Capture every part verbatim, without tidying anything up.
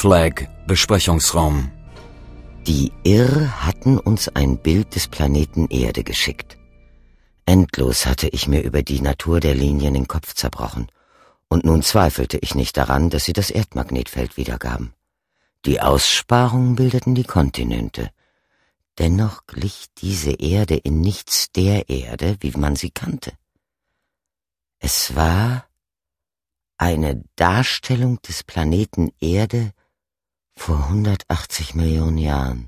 Flag, Besprechungsraum. Die Irr hatten uns ein Bild des Planeten Erde geschickt. Endlos hatte ich mir über die Natur der Linien den Kopf zerbrochen. Und nun zweifelte ich nicht daran, dass sie das Erdmagnetfeld wiedergaben. Die Aussparungen bildeten die Kontinente. Dennoch glich diese Erde in nichts der Erde, wie man sie kannte. Es war eine Darstellung des Planeten Erde vor hundertachtzig Millionen Jahren.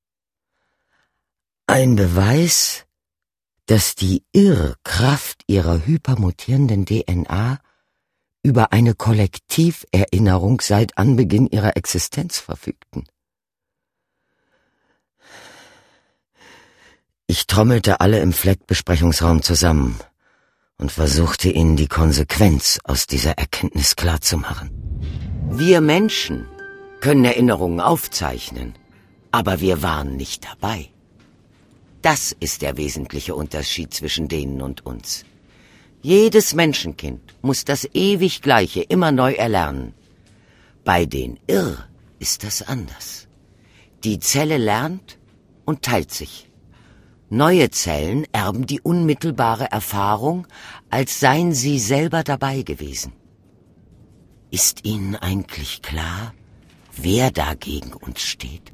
Ein Beweis, dass die Irr-Kraft ihrer hypermutierenden D N A über eine Kollektiverinnerung seit Anbeginn ihrer Existenz verfügten. Ich trommelte alle im Fleck-Besprechungsraum zusammen und versuchte ihnen die Konsequenz aus dieser Erkenntnis klarzumachen. Wir Menschen können Erinnerungen aufzeichnen, aber wir waren nicht dabei. Das ist der wesentliche Unterschied zwischen denen und uns. Jedes Menschenkind muss das ewig Gleiche immer neu erlernen. Bei den Irr ist das anders. Die Zelle lernt und teilt sich. Neue Zellen erben die unmittelbare Erfahrung, als seien sie selber dabei gewesen. Ist Ihnen eigentlich klar, wer da gegen uns steht?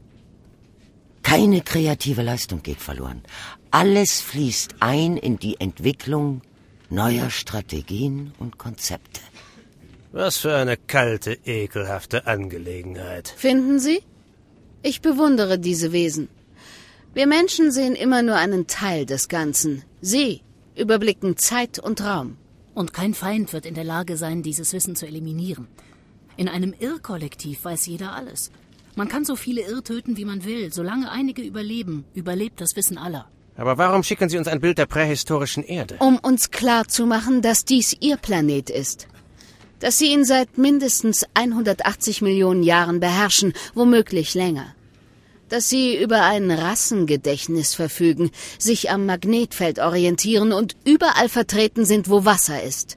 Keine kreative Leistung geht verloren. Alles fließt ein in die Entwicklung neuer Strategien und Konzepte. Was für eine kalte, ekelhafte Angelegenheit. Finden Sie? Ich bewundere diese Wesen. Wir Menschen sehen immer nur einen Teil des Ganzen. Sie überblicken Zeit und Raum. Und kein Feind wird in der Lage sein, dieses Wissen zu eliminieren. In einem Irr-Kollektiv weiß jeder alles. Man kann so viele Irr töten, wie man will. Solange einige überleben, überlebt das Wissen aller. Aber warum schicken Sie uns ein Bild der prähistorischen Erde? Um uns klarzumachen, dass dies Ihr Planet ist. Dass Sie ihn seit mindestens hundertachtzig Millionen Jahren beherrschen, womöglich länger. Dass Sie über ein Rassengedächtnis verfügen, sich am Magnetfeld orientieren und überall vertreten sind, wo Wasser ist.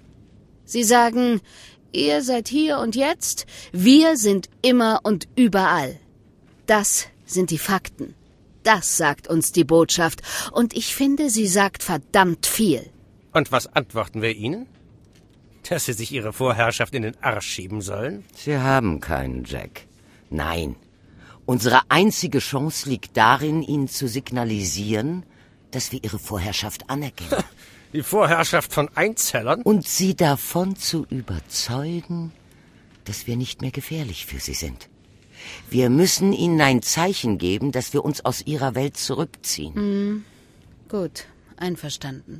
Sie sagen, ihr seid hier und jetzt, wir sind immer und überall. Das sind die Fakten. Das sagt uns die Botschaft. Und ich finde, sie sagt verdammt viel. Und was antworten wir Ihnen? Dass Sie sich Ihre Vorherrschaft in den Arsch schieben sollen? Sie haben keinen, Jack. Nein. Unsere einzige Chance liegt darin, Ihnen zu signalisieren, dass wir Ihre Vorherrschaft anerkennen. Die Vorherrschaft von Einzellern? Und Sie davon zu überzeugen, dass wir nicht mehr gefährlich für Sie sind. Wir müssen Ihnen ein Zeichen geben, dass wir uns aus Ihrer Welt zurückziehen. Mm, gut, einverstanden.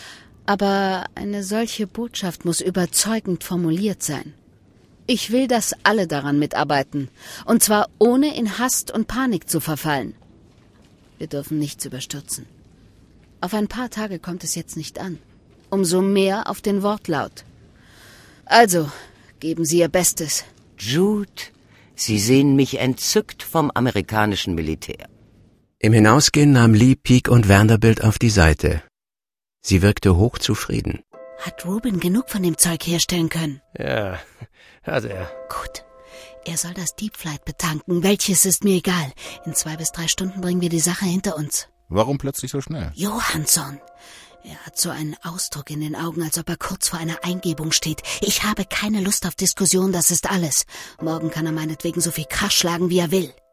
Aber eine solche Botschaft muss überzeugend formuliert sein. Ich will, dass alle daran mitarbeiten. Und zwar ohne in Hast und Panik zu verfallen. Wir dürfen nichts überstürzen. Auf ein paar Tage kommt es jetzt nicht an. Umso mehr auf den Wortlaut. Also, geben Sie Ihr Bestes. Jude, Sie sehen mich entzückt vom amerikanischen Militär. Im Hinausgehen nahm Lee Peake und Vanderbilt auf die Seite. Sie wirkte hochzufrieden. Hat Rubin genug von dem Zeug herstellen können? Ja, hat er. Gut. Er soll das Deep Flight betanken. Welches ist mir egal. In zwei bis drei Stunden bringen wir die Sache hinter uns. Warum plötzlich so schnell? Johansson. Er hat so einen Ausdruck in den Augen, als ob er kurz vor einer Eingebung steht. Ich habe keine Lust auf Diskussion, das ist alles. Morgen kann er meinetwegen so viel Krach schlagen, wie er will.